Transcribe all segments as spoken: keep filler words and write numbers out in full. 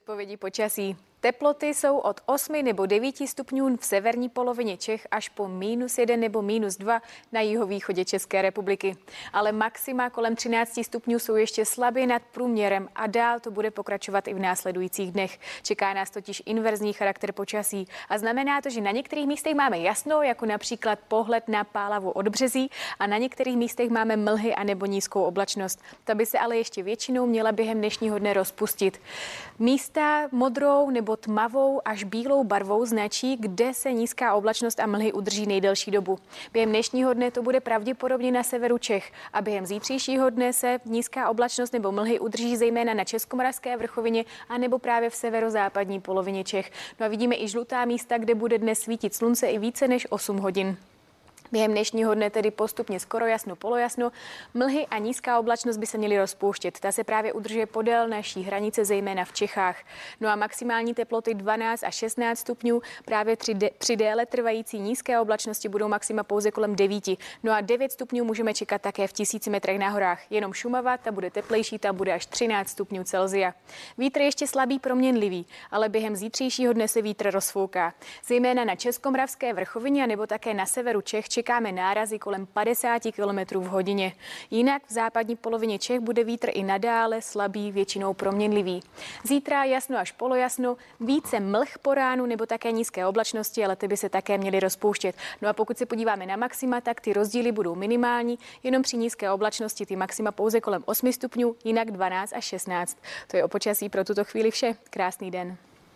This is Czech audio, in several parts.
Předpovědi počasí. Teploty jsou od osmi nebo devíti stupňů v severní polovině Čech až po minus jeden nebo minus dva na jihovýchodě České republiky. Ale maxima kolem třinácti stupňů jsou ještě slabě nad průměrem a dál to bude pokračovat i v následujících dnech. Čeká nás totiž inverzní charakter počasí a znamená to, že na některých místech máme jasno, jako například pohled na Pálavu od Březí, a na některých místech máme mlhy a nebo nízkou oblačnost. Ta by se ale ještě většinou měla během dnešního dne rozpustit. Místa modrou nebo tmavou až bílou barvou značí, kde se nízká oblačnost a mlhy udrží nejdelší dobu. Během dnešního dne to bude pravděpodobně na severu Čech a během zítřejšího dne se nízká oblačnost nebo mlhy udrží zejména na Českomoravské vrchovině a nebo právě v severozápadní polovině Čech. No a vidíme i žlutá místa, kde bude dnes svítit slunce i více než osm hodin. Během dnešního dne tedy postupně skoro jasno, polojasno. Mlhy a nízká oblačnost by se měly rozpouštět. Ta se právě udržuje podél naší hranice, zejména v Čechách. No a maximální teploty dvanáct až šestnáct stupňů. Právě při, de, při déle trvající nízké oblačnosti budou maxima pouze kolem devíti. No a devět stupňů můžeme čekat také v tisíci metrech na horách. Jenom Šumava, ta bude teplejší, ta bude až třináct stupňů Celsia. Vítr ještě slabý, proměnlivý, ale během zítřejšího dne se vítr rozfouká. Zejména na Českomoravské vrchovině nebo také na severu Čech čekáme nárazy kolem padesáti kilometrů v hodině. Jinak v západní polovině Čech bude vítr i nadále slabý, většinou proměnlivý. Zítra jasno až polojasno, více mlh po ránu nebo také nízké oblačnosti, ale ty by se také měly rozpouštět. No a pokud se podíváme na maxima, tak ty rozdíly budou minimální, jenom při nízké oblačnosti ty maxima pouze kolem osmi stupňů, jinak dvanáct až šestnáct. To je o počasí pro tuto chvíli vše. Krásný den.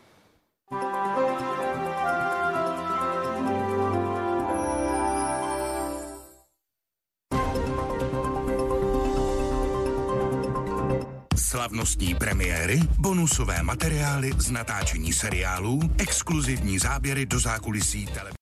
Slavnostní premiéry, bonusové materiály z natáčení seriálů, exkluzivní záběry do zákulisí televize.